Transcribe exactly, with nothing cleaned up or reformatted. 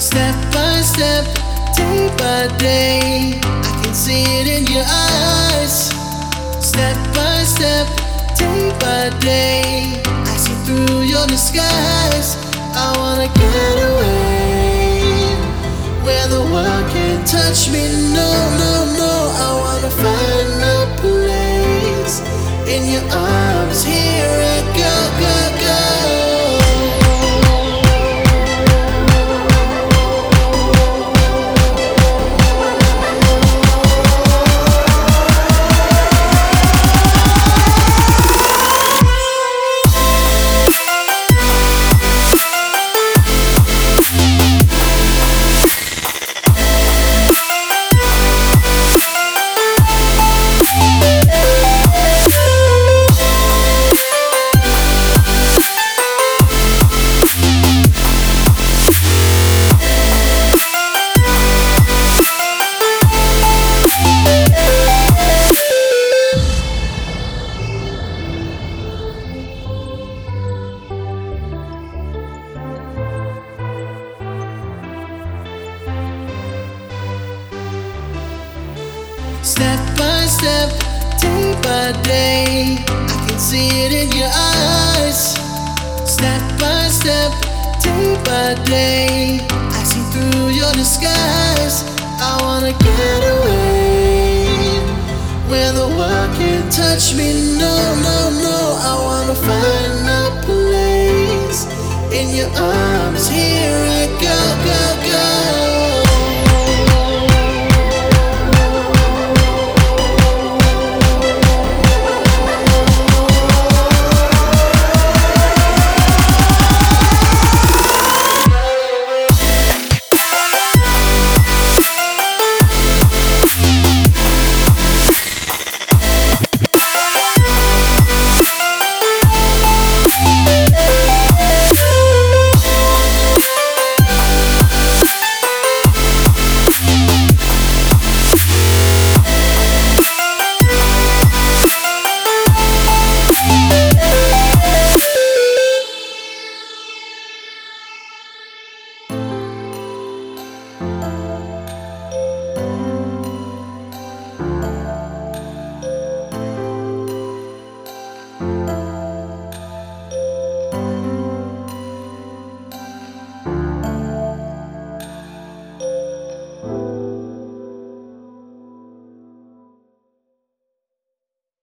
Step by step, day by day, I can see it in your eyes. Step by step, day by day, I see through your disguise. I wanna get away where the world can't touch me. No, no, no, I wanna find a place in your arms. Here I go, go, go. Step by step, day by day, I can see it in your eyes. Step by step, day by day, I see through your disguise. I wanna get away where the world can't touch me. No, no, no, I wanna find a place in your arms. Here I go, go,